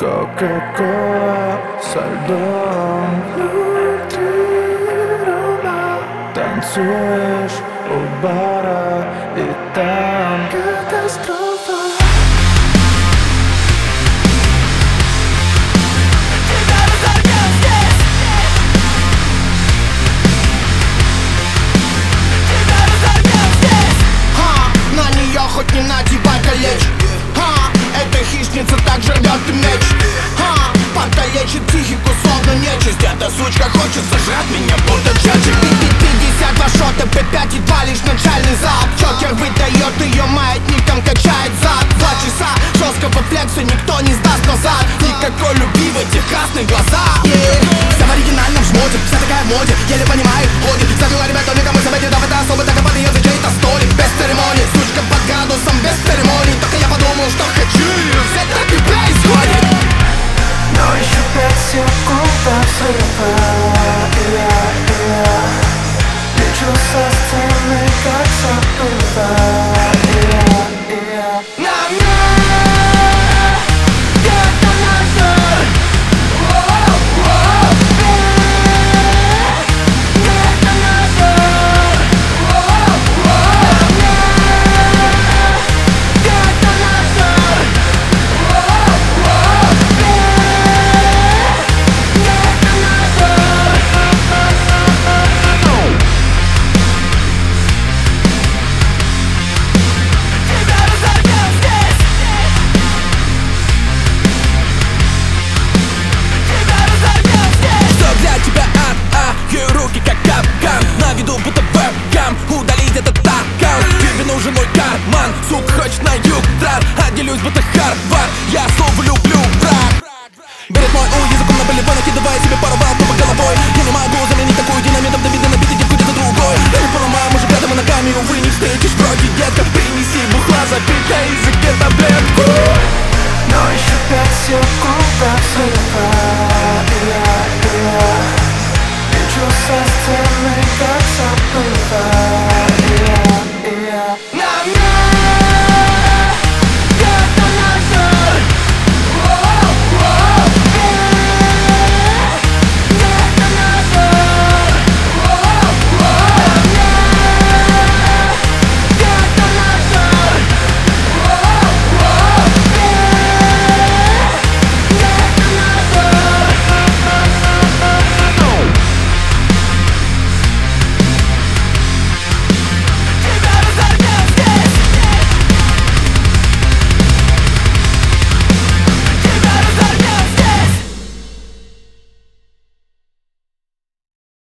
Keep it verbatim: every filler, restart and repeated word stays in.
Кока-кола со льдом внутри руна. Танцуешь у бара, и там катастрофа. Хоть не надевай колечь, ха, эта хищница так же рвет и меч, ха, покалечит психику словно нечисть. Эта сучка хочет сожрать меня, будто Джеджи. Пятьдесят два шота, пэ пять едва лишь начальный залп. Джокер выдает ее маятником, качает зад. Два часа жесткого флекса, никто не сдаст назад. Никакой любви в этих красных глазах, yeah. Вся в оригинальном жмоте, вся такая в моде, еле понимает ходе. Забила ребята, никому себе не дав, это особо так под ее чей-то столик. Без церемоний, сучка под градусом, без церемоний. Только я подумал, что хочу ее взять, так и происходит. Но еще пять секунд до взрыва, и я, и я лечу со сцены, как забыла.